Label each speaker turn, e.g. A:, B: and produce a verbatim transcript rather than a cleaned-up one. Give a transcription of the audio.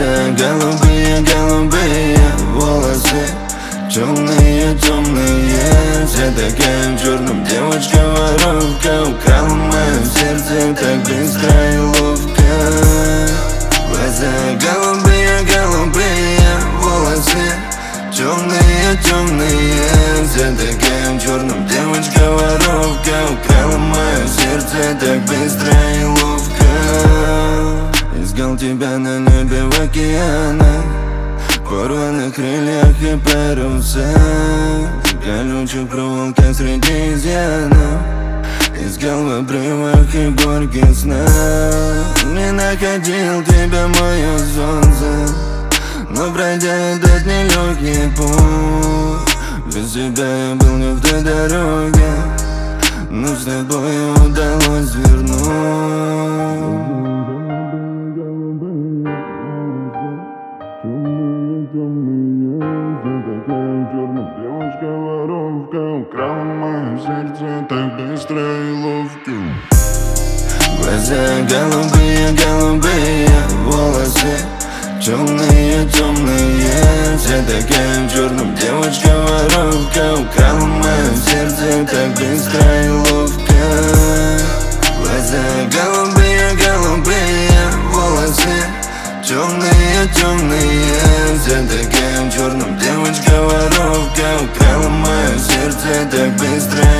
A: Глаза голубые, голубые волосы, темные, темные, все такая в черном. Девочка-воровка украла мое сердце так быстро и ловко. Глаза голубые, голубые волосы, темные, темные, все такая в черном. Девочка-воровка украла мое сердце так быстро и ловко. Искал тебя на небе в океанах, порванных крыльях и парусах, колючих проволоках среди изъянов. Искал в обрывах и горьких снах, не находил тебя, мое солнце. Но пройдя этот нелегкий путь, без тебя я был не в той дороге, но с тобой удалось вернуть. Темные, темные, все такая в черном. Девочка-воровка украла мое сердце так быстро и ловко. Глаза голубые, голубые волосы, темные, темные, все такая в черном. Девочка-воровка украла мое сердце так быстро и ловко. Глаза голубые, голубые волосы, темные, темные, все такая в черном. Девочка-воровка украла мое сердце так быстро